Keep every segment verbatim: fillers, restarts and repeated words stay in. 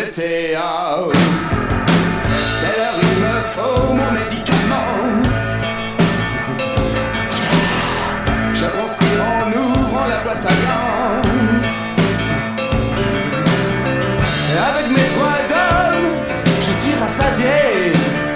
météo. C'est l'heure, il me faut mon médicament. Je transpire en ouvrant la boîte à gants. Avec mes trois doses, je suis rassasié.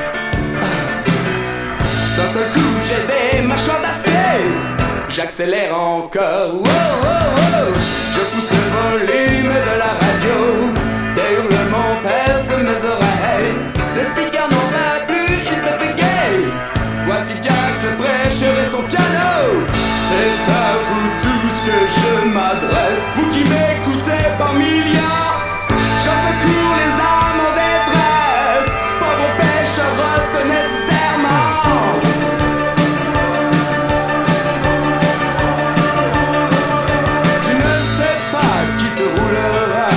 D'un seul coup, j'ai des mâchoires d'acier. J'accélère encore. Wow, wow, wow. Je pousse le volume de la radio. Des hurlements percent mes oreilles. Les speakers n'en va plus, ils me bégayent. Voici Jack le prêcheur et son piano. C'est à vous tous que je m'adresse. Vous qui m'écoutez par milliards. J'en secours les âmes en détresse. Pauvres pêcheurs, retenez ce serment. Tu ne sais pas qui te roulera.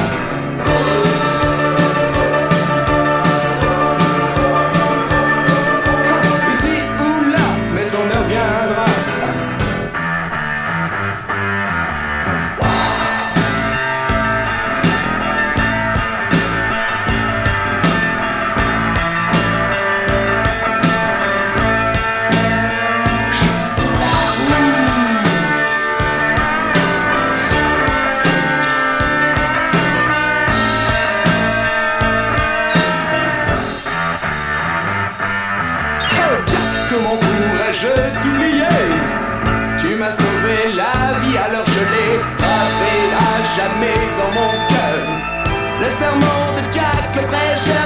Ici ou là, mais ton heure viendra. Comment pourrais-je t'oublier? Tu m'as sauvé la vie, alors je l'ai gravé à jamais dans mon cœur. Le serment de Jack le prêcheur.